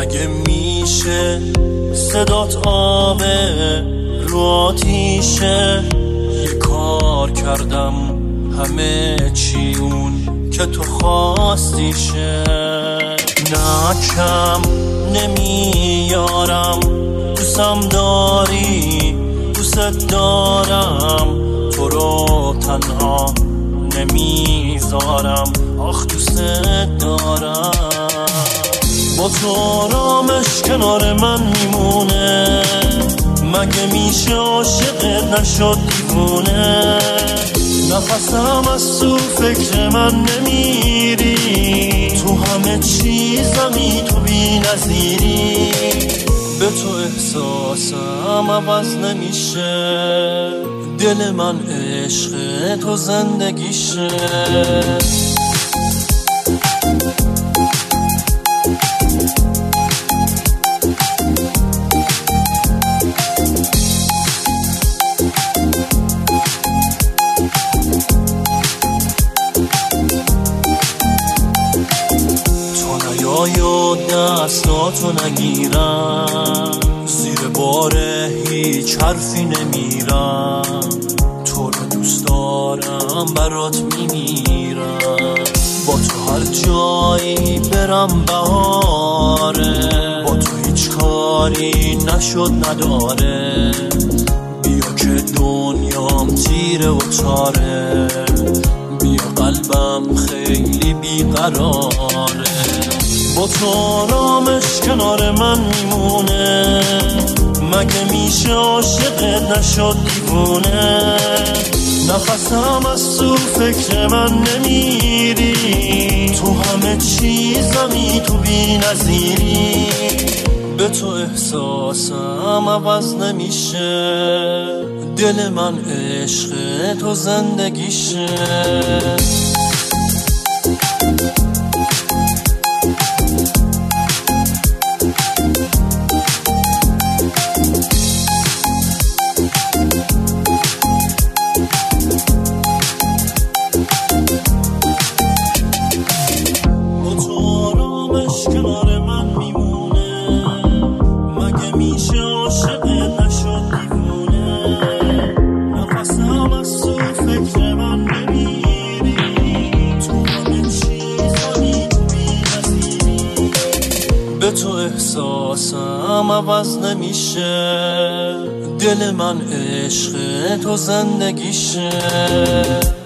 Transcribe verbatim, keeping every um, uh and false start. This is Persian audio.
مگه میشه صدات آبه رو آتیشه؟ یه کار کردم همه چی اون که تو خواستیشه. نه کم نمیارم، دوستم داری، دوست دارم، تو رو تنها نمیذارم، آخ دوست دارم. با تو آرامش کنار من میمونه، مگه میشه عاشقت نشد دیوونه؟ نفسم از تو فکر من نمیری، تو همه چیزمی تو بی نظیری. به تو احساسم عوض نمیشه، دل من عشق تو زندگیشه. یا دستاتو نگیرم، زیر باره هیچ حرفی نمیرم، تو رو دوست دارم برات میمیرم. با تو هر جایی برم بهاره، با تو هیچ کاری نشد نداره. بیا که دنیام تیره و تاره، بیا قلبم خیلی بیقراره. با تو آرامش کنار من میمونه، مگه میشه عاشقت نشد دیوونه؟ نفسم از تو فکر من نمیری، تو همه چیزمی تو بی نظیری. به تو احساسم عوض نمیشه، دل من عشق تو زندگیشه. کنار من میمونه، مگه میشه عاشقت نشد دیوونه؟ نفسم از تو فکر من نمیری، تو همه چیزایی تو بی نظیری. به تو احساسم عوض نمیشه، دل من عشق تو زندگیشه.